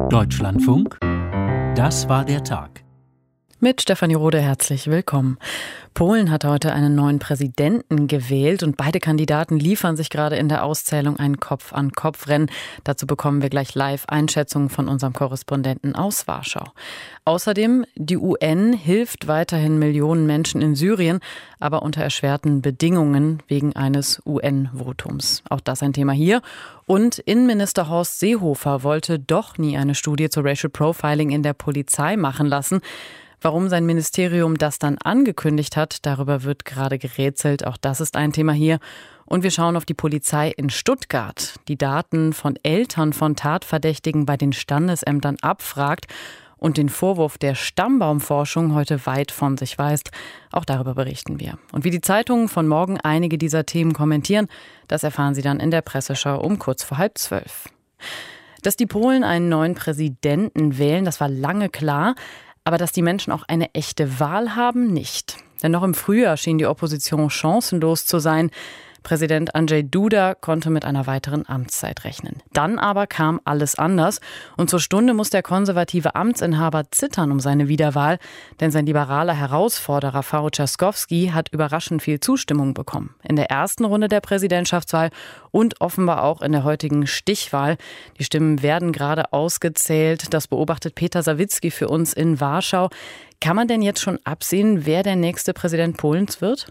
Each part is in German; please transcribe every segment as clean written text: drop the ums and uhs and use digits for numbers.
Deutschlandfunk, das war der Tag. Mit Stefanie Rode herzlich willkommen. Polen hat heute einen neuen Präsidenten gewählt und beide Kandidaten liefern sich gerade in der Auszählung ein Kopf-an-Kopf-Rennen. Dazu bekommen wir gleich Live-Einschätzungen von unserem Korrespondenten aus Warschau. Außerdem, die UN hilft weiterhin Millionen Menschen in Syrien, aber unter erschwerten Bedingungen wegen eines UN-Votums. Auch das ein Thema hier. Und Innenminister Horst Seehofer wollte doch nie eine Studie zu Racial Profiling in der Polizei machen lassen. Warum sein Ministerium das dann angekündigt hat, darüber wird gerade gerätselt. Auch das ist ein Thema hier. Und wir schauen auf die Polizei in Stuttgart, die Daten von Eltern von Tatverdächtigen bei den Standesämtern abfragt und den Vorwurf der Stammbaumforschung heute weit von sich weist. Auch darüber berichten wir. Und wie die Zeitungen von morgen einige dieser Themen kommentieren, das erfahren Sie dann in der Presseschau um kurz vor 11:30. Dass die Polen einen neuen Präsidenten wählen, das war lange klar. Aber dass die Menschen auch eine echte Wahl haben, nicht. Denn noch im Frühjahr schien die Opposition chancenlos zu sein. Präsident Andrzej Duda konnte mit einer weiteren Amtszeit rechnen. Dann aber kam alles anders. Und zur Stunde muss der konservative Amtsinhaber zittern um seine Wiederwahl. Denn sein liberaler Herausforderer Rafał Trzaskowski hat überraschend viel Zustimmung bekommen. In der ersten Runde der Präsidentschaftswahl und offenbar auch in der heutigen Stichwahl. Die Stimmen werden gerade ausgezählt. Das beobachtet Peter Sawicki für uns in Warschau. Kann man denn jetzt schon absehen, wer der nächste Präsident Polens wird?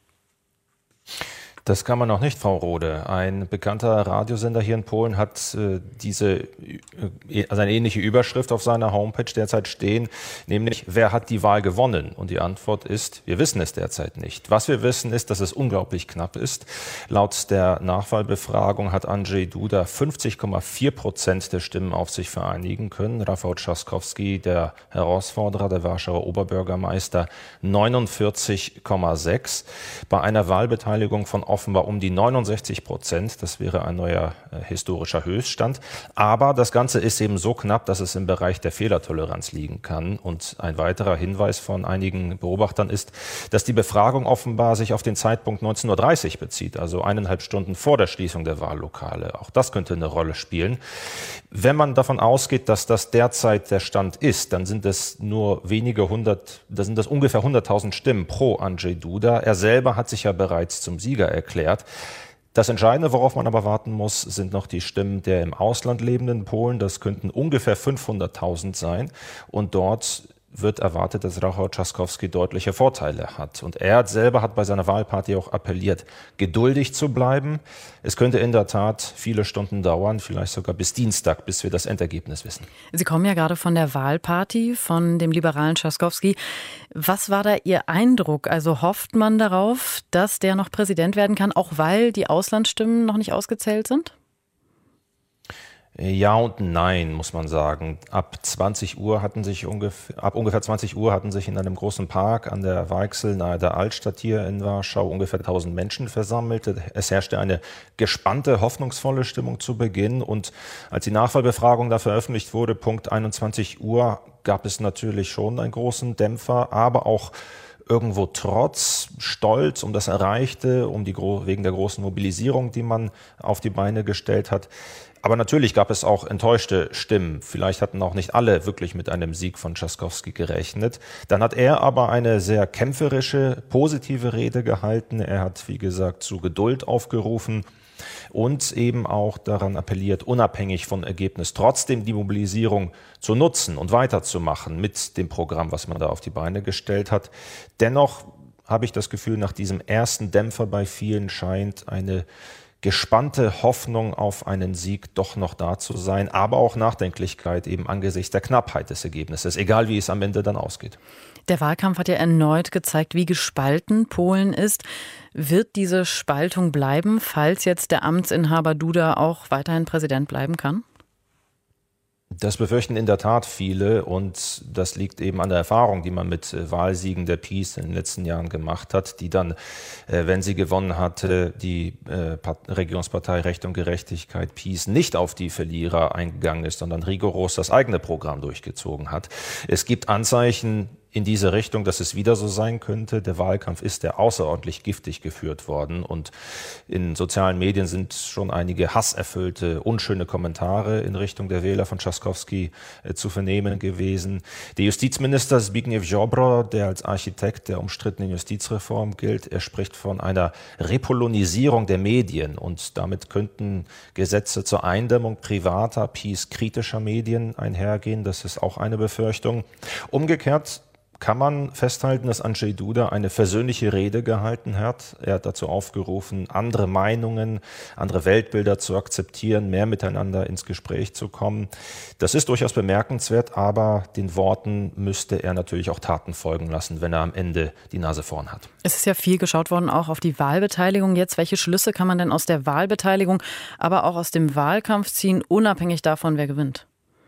Das kann man noch nicht, Frau Rode. Ein bekannter Radiosender hier in Polen hat eine ähnliche Überschrift auf seiner Homepage derzeit stehen, nämlich wer hat die Wahl gewonnen? Und die Antwort ist, wir wissen es derzeit nicht. Was wir wissen ist, dass es unglaublich knapp ist. Laut der Nachwahlbefragung hat Andrzej Duda 50,4% der Stimmen auf sich vereinigen können. Rafał Trzaskowski, der Herausforderer, der Warschauer Oberbürgermeister, 49,6%. Bei einer Wahlbeteiligung von offenbar um die 69%. Das wäre ein neuer historischer Höchststand. Aber das Ganze ist eben so knapp, dass es im Bereich der Fehlertoleranz liegen kann. Und ein weiterer Hinweis von einigen Beobachtern ist, dass die Befragung offenbar sich auf den Zeitpunkt 19:30 Uhr bezieht, also 1,5 Stunden vor der Schließung der Wahllokale. Auch das könnte eine Rolle spielen. Wenn man davon ausgeht, dass das derzeit der Stand ist, dann sind es nur ungefähr 100.000 Stimmen pro Andrzej Duda. Er selber hat sich ja bereits zum Sieger erklärt. Das Entscheidende, worauf man aber warten muss, sind noch die Stimmen der im Ausland lebenden Polen. Das könnten ungefähr 500.000 sein. Und dort wird erwartet, dass Rafał Trzaskowski deutliche Vorteile hat. Und er selber hat bei seiner Wahlparty auch appelliert, geduldig zu bleiben. Es könnte in der Tat viele Stunden dauern, vielleicht sogar bis Dienstag, bis wir das Endergebnis wissen. Sie kommen ja gerade von der Wahlparty von dem liberalen Trzaskowski. Was war da Ihr Eindruck? Also hofft man darauf, dass der noch Präsident werden kann, auch weil die Auslandsstimmen noch nicht ausgezählt sind? Ja und nein, muss man sagen. Ab ungefähr 20 Uhr hatten sich in einem großen Park an der Weichsel nahe der Altstadt hier in Warschau ungefähr 1.000 Menschen versammelt. Es herrschte eine gespannte, hoffnungsvolle Stimmung zu Beginn. Und als die Nachwahlbefragung da veröffentlicht wurde, Punkt 21 Uhr, gab es natürlich schon einen großen Dämpfer, aber auch irgendwo Trotz, Stolz um das Erreichte, wegen der großen Mobilisierung, die man auf die Beine gestellt hat. Aber natürlich gab es auch enttäuschte Stimmen. Vielleicht hatten auch nicht alle wirklich mit einem Sieg von Trzaskowski gerechnet. Dann hat er aber eine sehr kämpferische, positive Rede gehalten. Er hat, wie gesagt, zu Geduld aufgerufen und eben auch daran appelliert, unabhängig vom Ergebnis trotzdem die Mobilisierung zu nutzen und weiterzumachen mit dem Programm, was man da auf die Beine gestellt hat. Dennoch habe ich das Gefühl, nach diesem ersten Dämpfer bei vielen scheint eine gespannte Hoffnung auf einen Sieg doch noch da zu sein, aber auch Nachdenklichkeit eben angesichts der Knappheit des Ergebnisses, egal wie es am Ende dann ausgeht. Der Wahlkampf hat ja erneut gezeigt, wie gespalten Polen ist. Wird diese Spaltung bleiben, falls jetzt der Amtsinhaber Duda auch weiterhin Präsident bleiben kann? Das befürchten in der Tat viele und das liegt eben an der Erfahrung, die man mit Wahlsiegen der PiS in den letzten Jahren gemacht hat, die dann, wenn sie gewonnen hatte, die Regierungspartei Recht und Gerechtigkeit PiS nicht auf die Verlierer eingegangen ist, sondern rigoros das eigene Programm durchgezogen hat. Es gibt Anzeichen in diese Richtung, dass es wieder so sein könnte. Der Wahlkampf ist ja außerordentlich giftig geführt worden und in sozialen Medien sind schon einige hasserfüllte, unschöne Kommentare in Richtung der Wähler von Trzaskowski zu vernehmen gewesen. Der Justizminister Zbigniew Ziobro, der als Architekt der umstrittenen Justizreform gilt, er spricht von einer Repolonisierung der Medien und damit könnten Gesetze zur Eindämmung privater, peace-kritischer Medien einhergehen. Das ist auch eine Befürchtung. Umgekehrt kann man festhalten, dass Andrzej Duda eine versöhnliche Rede gehalten hat. Er hat dazu aufgerufen, andere Meinungen, andere Weltbilder zu akzeptieren, mehr miteinander ins Gespräch zu kommen. Das ist durchaus bemerkenswert, aber den Worten müsste er natürlich auch Taten folgen lassen, wenn er am Ende die Nase vorn hat. Es ist ja viel geschaut worden, auch auf die Wahlbeteiligung jetzt. Welche Schlüsse kann man denn aus der Wahlbeteiligung, aber auch aus dem Wahlkampf ziehen, unabhängig davon, wer gewinnt?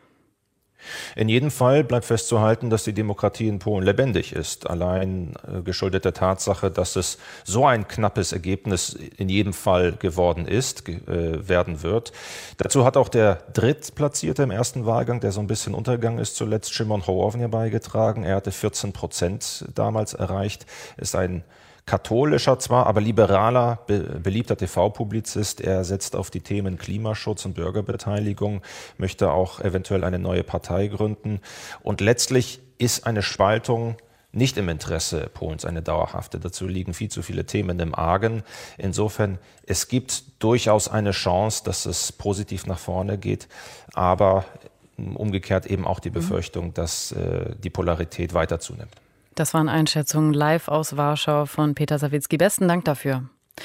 In jedem Fall bleibt festzuhalten, dass die Demokratie in Polen lebendig ist. Allein geschuldet der Tatsache, dass es so ein knappes Ergebnis in jedem Fall geworden ist, werden wird. Dazu hat auch der Drittplatzierte im ersten Wahlgang, der so ein bisschen untergegangen ist, zuletzt Szymon Hołownia beigetragen. Er hatte 14% damals erreicht, ist ein katholischer zwar, aber liberaler, beliebter TV-Publizist. Er setzt auf die Themen Klimaschutz und Bürgerbeteiligung, möchte auch eventuell eine neue Partei gründen. Und letztlich ist eine Spaltung nicht im Interesse Polens, eine dauerhafte. Dazu liegen viel zu viele Themen im Argen. Insofern, es gibt durchaus eine Chance, dass es positiv nach vorne geht, aber umgekehrt eben auch die Befürchtung, dass die Polarität weiter zunimmt. Das waren Einschätzungen live aus Warschau von Peter Sawicki. Besten Dank dafür.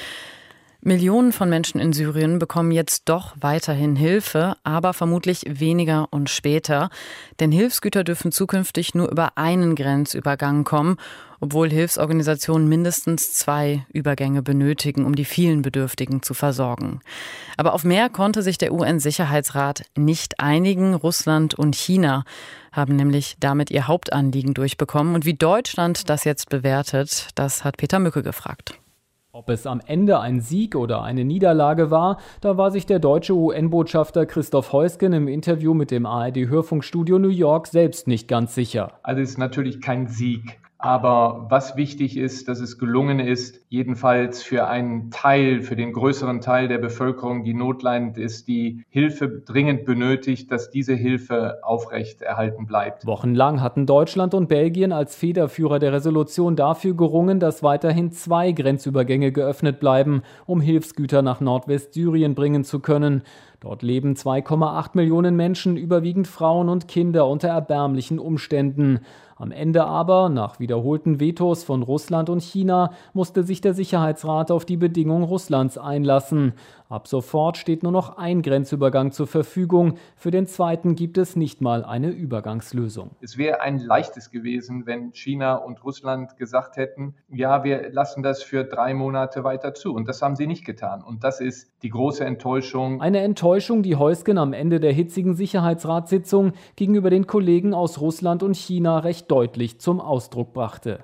Millionen von Menschen in Syrien bekommen jetzt doch weiterhin Hilfe, aber vermutlich weniger und später. Denn Hilfsgüter dürfen zukünftig nur über einen Grenzübergang kommen, obwohl Hilfsorganisationen mindestens 2 Übergänge benötigen, um die vielen Bedürftigen zu versorgen. Aber auf mehr konnte sich der UN-Sicherheitsrat nicht einigen. Russland und China haben nämlich damit ihr Hauptanliegen durchbekommen. Und wie Deutschland das jetzt bewertet, das hat Peter Mücke gefragt. Ob es am Ende ein Sieg oder eine Niederlage war, da war sich der deutsche UN-Botschafter Christoph Heusgen im Interview mit dem ARD-Hörfunkstudio New York selbst nicht ganz sicher. Also es ist natürlich kein Sieg. Aber was wichtig ist, dass es gelungen ist, jedenfalls für einen Teil, für den größeren Teil der Bevölkerung, die notleidend ist, die Hilfe dringend benötigt, dass diese Hilfe aufrechterhalten bleibt. Wochenlang hatten Deutschland und Belgien als Federführer der Resolution dafür gerungen, dass weiterhin 2 Grenzübergänge geöffnet bleiben, um Hilfsgüter nach Nordwestsyrien bringen zu können. Dort leben 2,8 Millionen Menschen, überwiegend Frauen und Kinder, unter erbärmlichen Umständen. Am Ende aber, nach wiederholten Vetos von Russland und China, musste sich der Sicherheitsrat auf die Bedingung Russlands einlassen. Ab sofort steht nur noch ein Grenzübergang zur Verfügung. Für den zweiten gibt es nicht mal eine Übergangslösung. Es wäre ein leichtes gewesen, wenn China und Russland gesagt hätten, ja, wir lassen das für 3 Monate weiter zu. Und das haben sie nicht getan. Und das ist die große Enttäuschung. Eine Enttäuschung, die Heusgen am Ende der hitzigen Sicherheitsratssitzung gegenüber den Kollegen aus Russland und China recht deutlich zum Ausdruck brachte.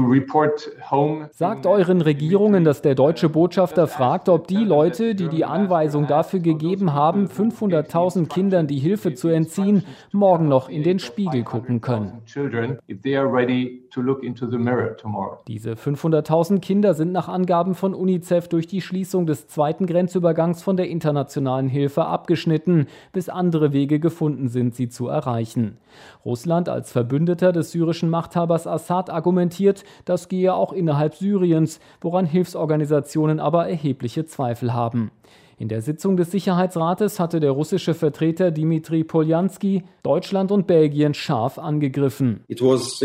Sagt euren Regierungen, dass der deutsche Botschafter fragt, ob die Leute, die Anweisung dafür gegeben haben, 500.000 Kindern die Hilfe zu entziehen, morgen noch in den Spiegel gucken können. Diese 500.000 Kinder sind nach Angaben von UNICEF durch die Schließung des zweiten Grenzübergangs von der internationalen Hilfe abgeschnitten, bis andere Wege gefunden sind, sie zu erreichen. Russland als Verbündeter des syrischen Machthabers Assad argumentiert, das gehe auch innerhalb Syriens, woran Hilfsorganisationen aber erhebliche Zweifel haben. In der Sitzung des Sicherheitsrates hatte der russische Vertreter Dmitry Poljanski Deutschland und Belgien scharf angegriffen. Die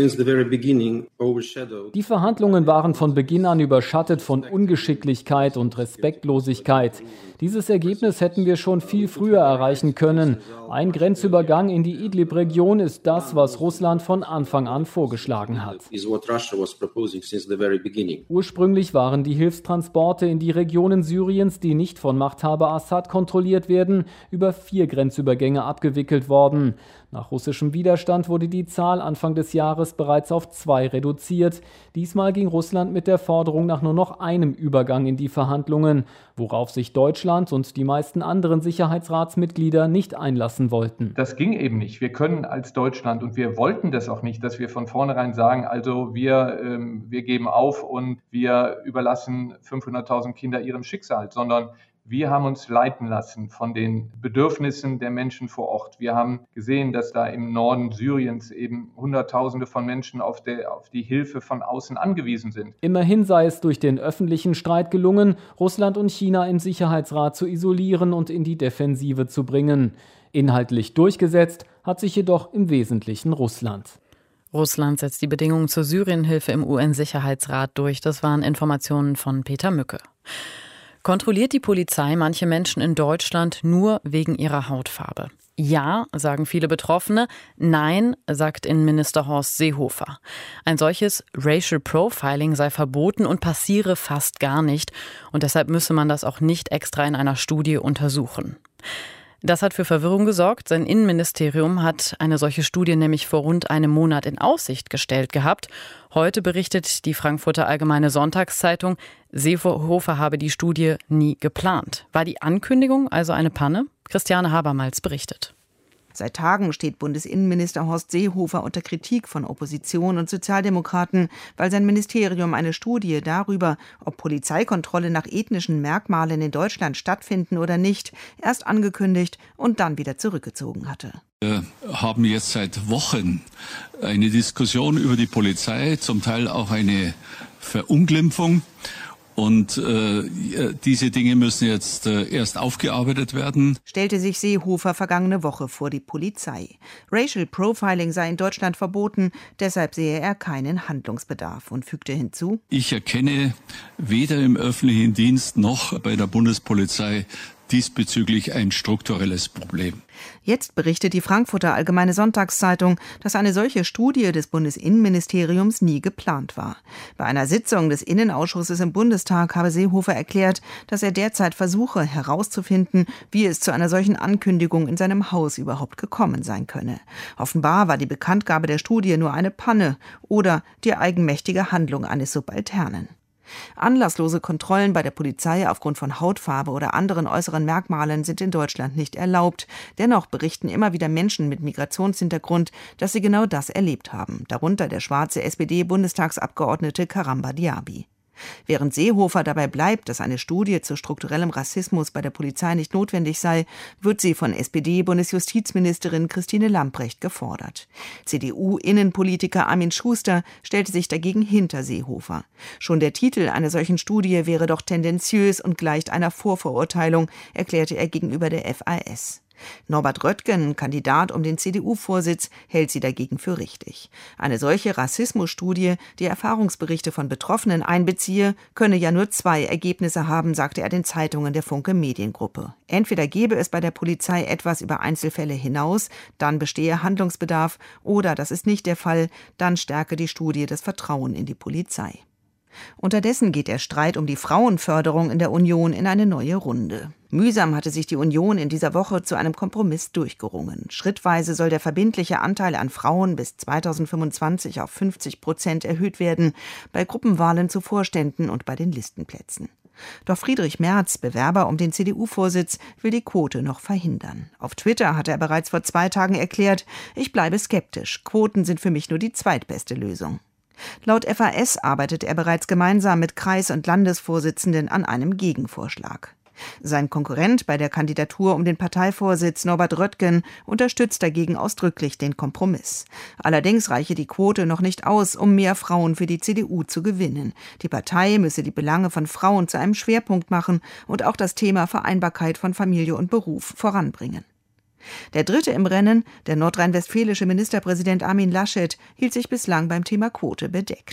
Verhandlungen waren von Beginn an überschattet von Ungeschicklichkeit und Respektlosigkeit. Dieses Ergebnis hätten wir schon viel früher erreichen können. Ein Grenzübergang in die Idlib-Region ist das, was Russland von Anfang an vorgeschlagen hat. Ursprünglich waren die Hilfstransporte in die Regionen Syriens, die nicht von Machthabern Machthaber Assad kontrolliert werden, über 4 Grenzübergänge abgewickelt worden. Nach russischem Widerstand wurde die Zahl Anfang des Jahres bereits auf 2 reduziert. Diesmal ging Russland mit der Forderung nach nur noch einem Übergang in die Verhandlungen, worauf sich Deutschland und die meisten anderen Sicherheitsratsmitglieder nicht einlassen wollten. Das ging eben nicht. Wir können als Deutschland, und wir wollten das auch nicht, dass wir von vornherein sagen, also wir geben auf und wir überlassen 500.000 Kinder ihrem Schicksal, sondern wir haben uns leiten lassen von den Bedürfnissen der Menschen vor Ort. Wir haben gesehen, dass da im Norden Syriens eben Hunderttausende von Menschen auf die Hilfe von außen angewiesen sind. Immerhin sei es durch den öffentlichen Streit gelungen, Russland und China im Sicherheitsrat zu isolieren und in die Defensive zu bringen. Inhaltlich durchgesetzt hat sich jedoch im Wesentlichen Russland. Russland setzt die Bedingungen zur Syrienhilfe im UN-Sicherheitsrat durch. Das waren Informationen von Peter Mücke. Kontrolliert die Polizei manche Menschen in Deutschland nur wegen ihrer Hautfarbe? Ja, sagen viele Betroffene. Nein, sagt Innenminister Horst Seehofer. Ein solches Racial Profiling sei verboten und passiere fast gar nicht. Und deshalb müsse man das auch nicht extra in einer Studie untersuchen. Das hat für Verwirrung gesorgt. Sein Innenministerium hat eine solche Studie nämlich vor rund einem Monat in Aussicht gestellt gehabt. Heute berichtet die Frankfurter Allgemeine Sonntagszeitung, Seehofer habe die Studie nie geplant. War die Ankündigung also eine Panne? Christiane Habermals berichtet. Seit Tagen steht Bundesinnenminister Horst Seehofer unter Kritik von Opposition und Sozialdemokraten, weil sein Ministerium eine Studie darüber, ob Polizeikontrolle nach ethnischen Merkmalen in Deutschland stattfinden oder nicht, erst angekündigt und dann wieder zurückgezogen hatte. Wir haben jetzt seit Wochen eine Diskussion über die Polizei, zum Teil auch eine Verunglimpfung. Und diese Dinge müssen jetzt erst aufgearbeitet werden. Stellte sich Seehofer vergangene Woche vor die Polizei. Racial Profiling sei in Deutschland verboten, deshalb sehe er keinen Handlungsbedarf und fügte hinzu: Ich erkenne weder im öffentlichen Dienst noch bei der Bundespolizei diesbezüglich ein strukturelles Problem. Jetzt berichtet die Frankfurter Allgemeine Sonntagszeitung, dass eine solche Studie des Bundesinnenministeriums nie geplant war. Bei einer Sitzung des Innenausschusses im Bundestag habe Seehofer erklärt, dass er derzeit versuche herauszufinden, wie es zu einer solchen Ankündigung in seinem Haus überhaupt gekommen sein könne. Offenbar war die Bekanntgabe der Studie nur eine Panne oder die eigenmächtige Handlung eines Subalternen. Anlasslose Kontrollen bei der Polizei aufgrund von Hautfarbe oder anderen äußeren Merkmalen sind in Deutschland nicht erlaubt. Dennoch berichten immer wieder Menschen mit Migrationshintergrund, dass sie genau das erlebt haben. Darunter der schwarze SPD-Bundestagsabgeordnete Karamba Diaby. Während Seehofer dabei bleibt, dass eine Studie zu strukturellem Rassismus bei der Polizei nicht notwendig sei, wird sie von SPD-Bundesjustizministerin Christine Lambrecht gefordert. CDU-Innenpolitiker Armin Schuster stellte sich dagegen hinter Seehofer. Schon der Titel einer solchen Studie wäre doch tendenziös und gleicht einer Vorverurteilung, erklärte er gegenüber der FAS. Norbert Röttgen, Kandidat um den CDU-Vorsitz, hält sie dagegen für richtig. Eine solche Rassismusstudie, die Erfahrungsberichte von Betroffenen einbeziehe, könne ja nur 2 Ergebnisse haben, sagte er den Zeitungen der Funke Mediengruppe. Entweder gebe es bei der Polizei etwas über Einzelfälle hinaus, dann bestehe Handlungsbedarf, oder das ist nicht der Fall, dann stärke die Studie das Vertrauen in die Polizei. Unterdessen geht der Streit um die Frauenförderung in der Union in eine neue Runde. Mühsam hatte sich die Union in dieser Woche zu einem Kompromiss durchgerungen. Schrittweise soll der verbindliche Anteil an Frauen bis 2025 auf 50% erhöht werden, bei Gruppenwahlen zu Vorständen und bei den Listenplätzen. Doch Friedrich Merz, Bewerber um den CDU-Vorsitz, will die Quote noch verhindern. Auf Twitter hatte er bereits vor 2 Tagen erklärt: Ich bleibe skeptisch. Quoten sind für mich nur die zweitbeste Lösung. Laut FAS arbeitet er bereits gemeinsam mit Kreis- und Landesvorsitzenden an einem Gegenvorschlag. Sein Konkurrent bei der Kandidatur um den Parteivorsitz, Norbert Röttgen, unterstützt dagegen ausdrücklich den Kompromiss. Allerdings reiche die Quote noch nicht aus, um mehr Frauen für die CDU zu gewinnen. Die Partei müsse die Belange von Frauen zu einem Schwerpunkt machen und auch das Thema Vereinbarkeit von Familie und Beruf voranbringen. Der Dritte im Rennen, der nordrhein-westfälische Ministerpräsident Armin Laschet, hielt sich bislang beim Thema Quote bedeckt.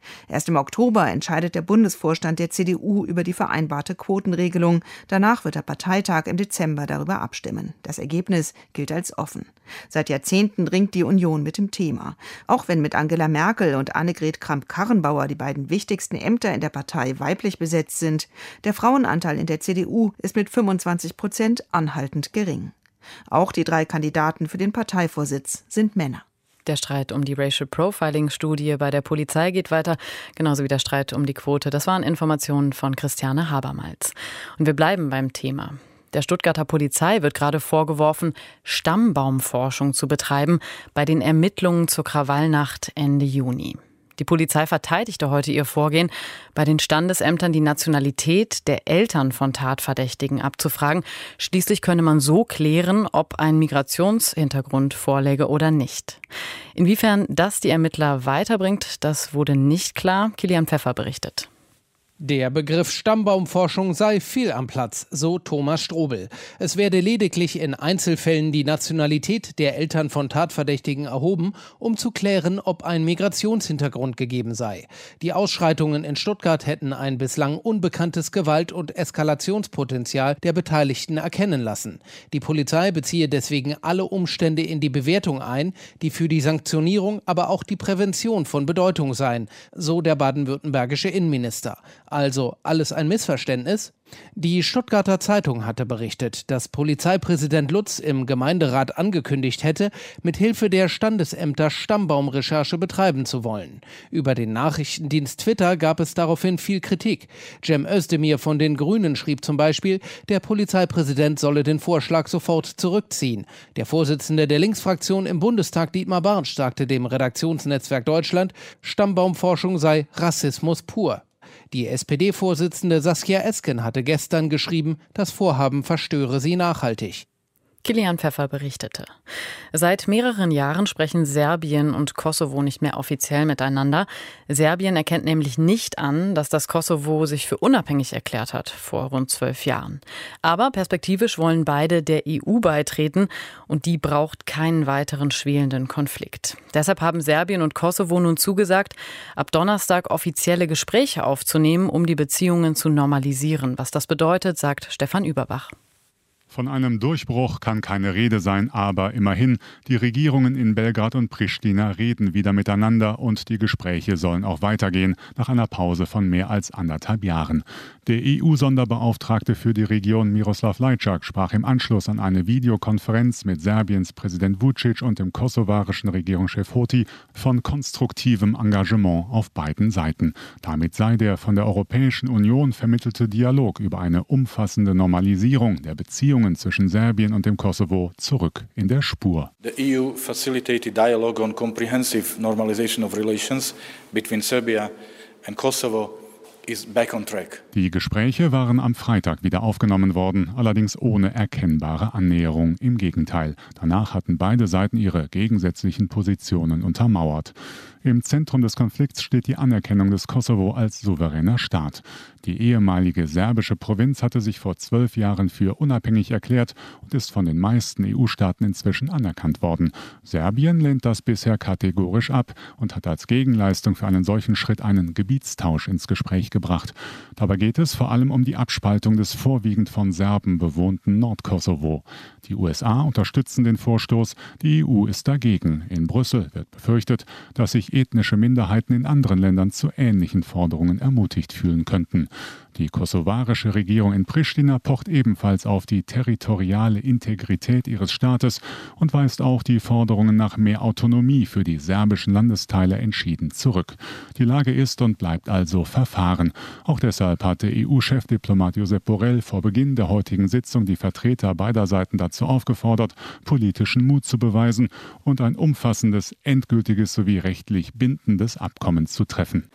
Erst im Oktober entscheidet der Bundesvorstand der CDU über die vereinbarte Quotenregelung. Danach wird der Parteitag im Dezember darüber abstimmen. Das Ergebnis gilt als offen. Seit Jahrzehnten ringt die Union mit dem Thema. Auch wenn mit Angela Merkel und Annegret Kramp-Karrenbauer die beiden wichtigsten Ämter in der Partei weiblich besetzt sind, der Frauenanteil in der CDU ist mit 25% anhaltend gering. Auch die 3 Kandidaten für den Parteivorsitz sind Männer. Der Streit um die Racial Profiling-Studie bei der Polizei geht weiter, genauso wie der Streit um die Quote. Das waren Informationen von Christiane Habermals. Und wir bleiben beim Thema. Der Stuttgarter Polizei wird gerade vorgeworfen, Stammbaumforschung zu betreiben bei den Ermittlungen zur Krawallnacht Ende Juni. Die Polizei verteidigte heute ihr Vorgehen, bei den Standesämtern die Nationalität der Eltern von Tatverdächtigen abzufragen. Schließlich könne man so klären, ob ein Migrationshintergrund vorläge oder nicht. Inwiefern das die Ermittler weiterbringt, das wurde nicht klar. Kilian Pfeffer berichtet. Der Begriff Stammbaumforschung sei fehl am Platz, so Thomas Strobel. Es werde lediglich in Einzelfällen die Nationalität der Eltern von Tatverdächtigen erhoben, um zu klären, ob ein Migrationshintergrund gegeben sei. Die Ausschreitungen in Stuttgart hätten ein bislang unbekanntes Gewalt- und Eskalationspotenzial der Beteiligten erkennen lassen. Die Polizei beziehe deswegen alle Umstände in die Bewertung ein, die für die Sanktionierung, aber auch die Prävention von Bedeutung seien, so der baden-württembergische Innenminister. Also alles ein Missverständnis? Die Stuttgarter Zeitung hatte berichtet, dass Polizeipräsident Lutz im Gemeinderat angekündigt hätte, mit Hilfe der Standesämter Stammbaumrecherche betreiben zu wollen. Über den Nachrichtendienst Twitter gab es daraufhin viel Kritik. Cem Özdemir von den Grünen schrieb zum Beispiel, der Polizeipräsident solle den Vorschlag sofort zurückziehen. Der Vorsitzende der Linksfraktion im Bundestag, Dietmar Bartsch, sagte dem Redaktionsnetzwerk Deutschland, Stammbaumforschung sei Rassismus pur. Die SPD-Vorsitzende Saskia Esken hatte gestern geschrieben, das Vorhaben verstöre sie nachhaltig. Kilian Pfeffer berichtete. Seit mehreren Jahren sprechen Serbien und Kosovo nicht mehr offiziell miteinander. Serbien erkennt nämlich nicht an, dass das Kosovo sich für unabhängig erklärt hat vor rund 12 Jahren. Aber perspektivisch wollen beide der EU beitreten und die braucht keinen weiteren schwelenden Konflikt. Deshalb haben Serbien und Kosovo nun zugesagt, ab Donnerstag offizielle Gespräche aufzunehmen, um die Beziehungen zu normalisieren. Was das bedeutet, sagt Stefan Überbach. Von einem Durchbruch kann keine Rede sein, aber immerhin, die Regierungen in Belgrad und Pristina reden wieder miteinander und die Gespräche sollen auch weitergehen, nach einer Pause von mehr als 1,5 Jahren. Der EU-Sonderbeauftragte für die Region Miroslav Lajčák sprach im Anschluss an eine Videokonferenz mit Serbiens Präsident Vučić und dem kosovarischen Regierungschef Hoti von konstruktivem Engagement auf beiden Seiten. Damit sei der von der Europäischen Union vermittelte Dialog über eine umfassende Normalisierung der Beziehungen zwischen Serbien und dem Kosovo zurück in der Spur. The EU facilitated dialogue on comprehensive normalization of relations between Serbia and Kosovo is back on track. Die Gespräche waren am Freitag wieder aufgenommen worden, allerdings ohne erkennbare Annäherung. Im Gegenteil. Danach hatten beide Seiten ihre gegensätzlichen Positionen untermauert. Im Zentrum des Konflikts steht die Anerkennung des Kosovo als souveräner Staat. Die ehemalige serbische Provinz hatte sich vor 12 Jahren für unabhängig erklärt und ist von den meisten EU-Staaten inzwischen anerkannt worden. Serbien lehnt das bisher kategorisch ab und hat als Gegenleistung für einen solchen Schritt einen Gebietstausch ins Gespräch gebracht. Dabei geht es vor allem um die Abspaltung des vorwiegend von Serben bewohnten Nordkosovo. Die USA unterstützen den Vorstoß, die EU ist dagegen. In Brüssel wird befürchtet, dass sich ethnische Minderheiten in anderen Ländern zu ähnlichen Forderungen ermutigt fühlen könnten. Die kosovarische Regierung in Pristina pocht ebenfalls auf die territoriale Integrität ihres Staates und weist auch die Forderungen nach mehr Autonomie für die serbischen Landesteile entschieden zurück. Die Lage ist und bleibt also verfahren. Auch deshalb hatte EU-Chefdiplomat Josep Borrell vor Beginn der heutigen Sitzung die Vertreter beider Seiten dazu aufgefordert, politischen Mut zu beweisen und ein umfassendes, endgültiges sowie rechtlich bindendes Abkommen zu treffen.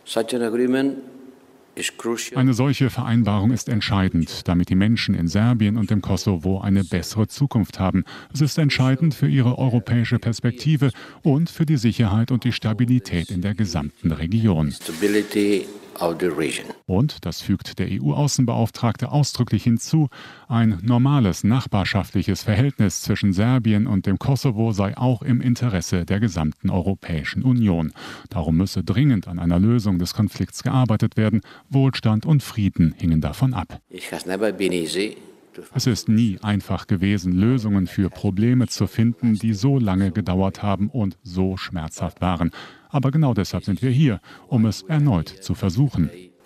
Eine solche Vereinbarung ist entscheidend, damit die Menschen in Serbien und dem Kosovo eine bessere Zukunft haben. Es ist entscheidend für ihre europäische Perspektive und für die Sicherheit und die Stabilität in der gesamten Region. Und, das fügt der EU-Außenbeauftragte ausdrücklich hinzu, ein normales nachbarschaftliches Verhältnis zwischen Serbien und dem Kosovo sei auch im Interesse der gesamten Europäischen Union. Darum müsse dringend an einer Lösung des Konflikts gearbeitet werden. Wohlstand und Frieden hingen davon ab. Es ist nie einfach gewesen, Lösungen für Probleme zu finden, die so lange gedauert haben und so schmerzhaft waren. Aber genau deshalb sind wir hier, um es erneut zu versuchen.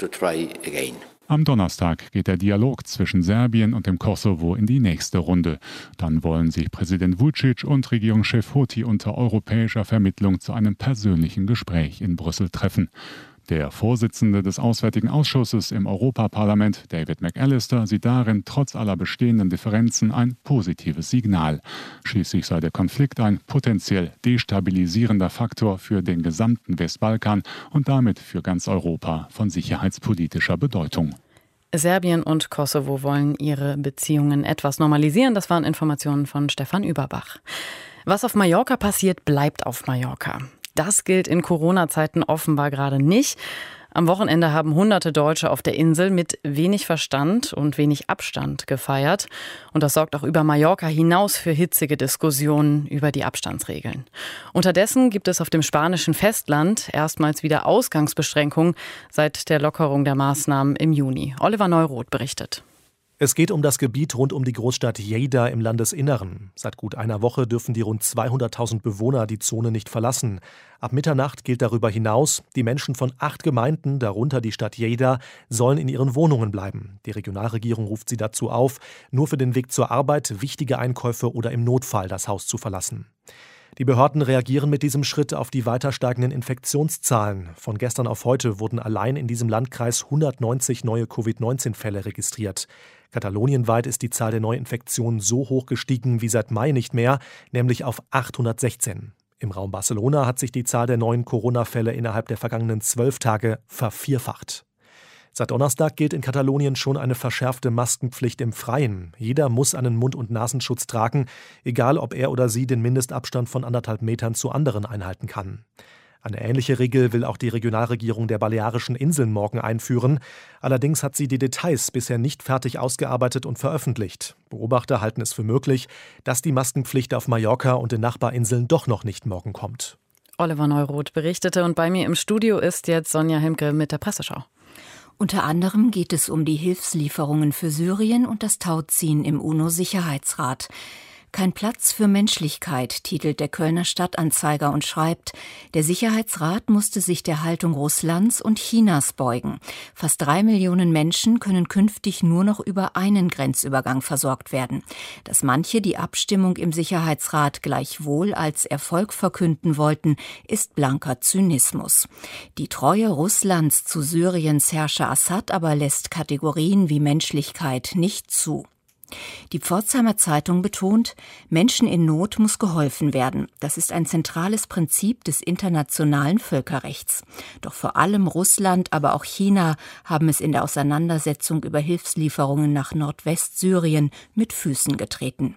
Am Donnerstag geht der Dialog zwischen Serbien und dem Kosovo in die nächste Runde. Dann wollen sich Präsident Vučić und Regierungschef Hoti unter europäischer Vermittlung zu einem persönlichen Gespräch in Brüssel treffen. Der Vorsitzende des Auswärtigen Ausschusses im Europaparlament, David McAllister, sieht darin trotz aller bestehenden Differenzen ein positives Signal. Schließlich sei der Konflikt ein potenziell destabilisierender Faktor für den gesamten Westbalkan und damit für ganz Europa von sicherheitspolitischer Bedeutung. Serbien und Kosovo wollen ihre Beziehungen etwas normalisieren. Das waren Informationen von Stefan Überbach. Was auf Mallorca passiert, bleibt auf Mallorca. Das gilt in Corona-Zeiten offenbar gerade nicht. Am Wochenende haben hunderte Deutsche auf der Insel mit wenig Verstand und wenig Abstand gefeiert. Und das sorgt auch über Mallorca hinaus für hitzige Diskussionen über die Abstandsregeln. Unterdessen gibt es auf dem spanischen Festland erstmals wieder Ausgangsbeschränkungen seit der Lockerung der Maßnahmen im Juni. Oliver Neuroth berichtet. Es geht um das Gebiet rund um die Großstadt Lleida im Landesinneren. Seit gut einer Woche dürfen die rund 200.000 Bewohner die Zone nicht verlassen. Ab Mitternacht gilt darüber hinaus, die Menschen von 8 Gemeinden, darunter die Stadt Lleida, sollen in ihren Wohnungen bleiben. Die Regionalregierung ruft sie dazu auf, nur für den Weg zur Arbeit, wichtige Einkäufe oder im Notfall das Haus zu verlassen. Die Behörden reagieren mit diesem Schritt auf die weiter steigenden Infektionszahlen. Von gestern auf heute wurden allein in diesem Landkreis 190 neue Covid-19-Fälle registriert. Katalonienweit ist die Zahl der Neuinfektionen so hoch gestiegen wie seit Mai nicht mehr, nämlich auf 816. Im Raum Barcelona hat sich die Zahl der neuen Corona-Fälle innerhalb der vergangenen 12 Tage vervierfacht. Seit Donnerstag gilt in Katalonien schon eine verschärfte Maskenpflicht im Freien. Jeder muss einen Mund- und Nasenschutz tragen, egal ob er oder sie den Mindestabstand von 1,5 Metern zu anderen einhalten kann. Eine ähnliche Regel will auch die Regionalregierung der Balearischen Inseln morgen einführen. Allerdings hat sie die Details bisher nicht fertig ausgearbeitet und veröffentlicht. Beobachter halten es für möglich, dass die Maskenpflicht auf Mallorca und den Nachbarinseln doch noch nicht morgen kommt. Oliver Neuroth berichtete und bei mir im Studio ist jetzt Sonja Himke mit der Presseschau. Unter anderem geht es um die Hilfslieferungen für Syrien und das Tauziehen im UNO-Sicherheitsrat. Kein Platz für Menschlichkeit, titelt der Kölner Stadtanzeiger und schreibt, der Sicherheitsrat musste sich der Haltung Russlands und Chinas beugen. Fast 3 Millionen Menschen können künftig nur noch über einen Grenzübergang versorgt werden. Dass manche die Abstimmung im Sicherheitsrat gleichwohl als Erfolg verkünden wollten, ist blanker Zynismus. Die Treue Russlands zu Syriens Herrscher Assad aber lässt Kategorien wie Menschlichkeit nicht zu. Die Pforzheimer Zeitung betont, Menschen in Not muss geholfen werden. Das ist ein zentrales Prinzip des internationalen Völkerrechts. Doch vor allem Russland, aber auch China haben es in der Auseinandersetzung über Hilfslieferungen nach Nordwestsyrien mit Füßen getreten.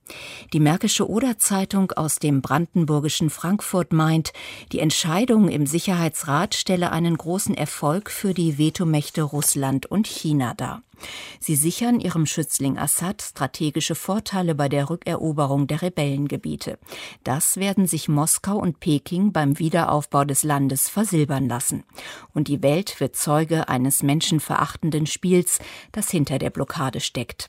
Die Märkische Oder-Zeitung aus dem brandenburgischen Frankfurt meint, die Entscheidung im Sicherheitsrat stelle einen großen Erfolg für die Vetomächte Russland und China dar. Sie sichern ihrem Schützling Assad strategische Vorteile bei der Rückeroberung der Rebellengebiete. Das werden sich Moskau und Peking beim Wiederaufbau des Landes versilbern lassen. Und die Welt wird Zeuge eines menschenverachtenden Spiels, das hinter der Blockade steckt.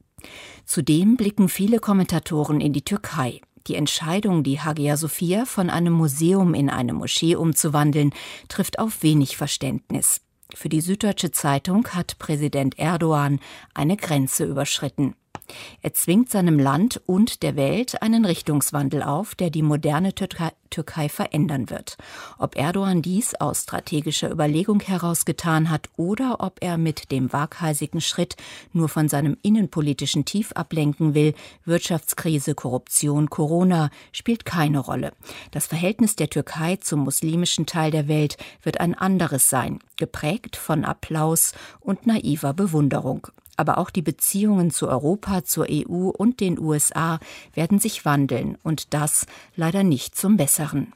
Zudem blicken viele Kommentatoren in die Türkei. Die Entscheidung, die Hagia Sophia von einem Museum in eine Moschee umzuwandeln, trifft auf wenig Verständnis. Für die Süddeutsche Zeitung hat Präsident Erdogan eine Grenze überschritten. Er zwingt seinem Land und der Welt einen Richtungswandel auf, der die moderne Türkei verändern wird. Ob Erdogan dies aus strategischer Überlegung heraus getan hat oder ob er mit dem waghalsigen Schritt nur von seinem innenpolitischen Tief ablenken will, Wirtschaftskrise, Korruption, Corona, spielt keine Rolle. Das Verhältnis der Türkei zum muslimischen Teil der Welt wird ein anderes sein, geprägt von Applaus und naiver Bewunderung. Aber auch die Beziehungen zu Europa, zur EU und den USA werden sich wandeln und das leider nicht zum Besseren.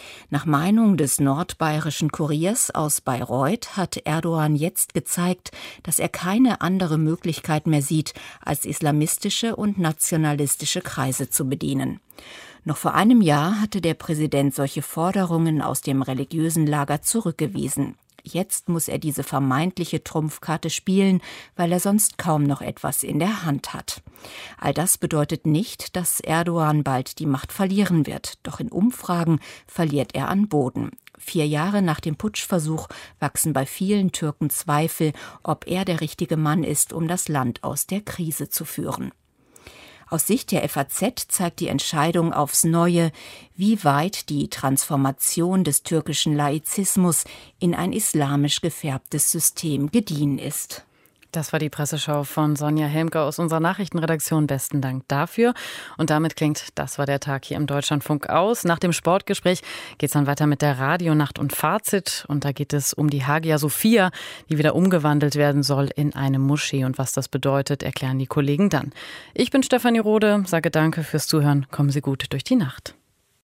Nach Meinung des nordbayerischen Kuriers aus Bayreuth hat Erdogan jetzt gezeigt, dass er keine andere Möglichkeit mehr sieht, als islamistische und nationalistische Kreise zu bedienen. Noch vor einem Jahr hatte der Präsident solche Forderungen aus dem religiösen Lager zurückgewiesen. Jetzt muss er diese vermeintliche Trumpfkarte spielen, weil er sonst kaum noch etwas in der Hand hat. All das bedeutet nicht, dass Erdogan bald die Macht verlieren wird. Doch in Umfragen verliert er an Boden. 4 Jahre nach dem Putschversuch wachsen bei vielen Türken Zweifel, ob er der richtige Mann ist, um das Land aus der Krise zu führen. Aus Sicht der FAZ zeigt die Entscheidung aufs Neue, wie weit die Transformation des türkischen Laizismus in ein islamisch gefärbtes System gediehen ist. Das war die Presseschau von Sonja Helmke aus unserer Nachrichtenredaktion. Besten Dank dafür. Und damit klingt Das war der Tag hier im Deutschlandfunk aus. Nach dem Sportgespräch geht es dann weiter mit der Radionacht und Fazit. Und da geht es um die Hagia Sophia, die wieder umgewandelt werden soll in eine Moschee. Und was das bedeutet, erklären die Kollegen dann. Ich bin Stefanie Rode, sage danke fürs Zuhören. Kommen Sie gut durch die Nacht.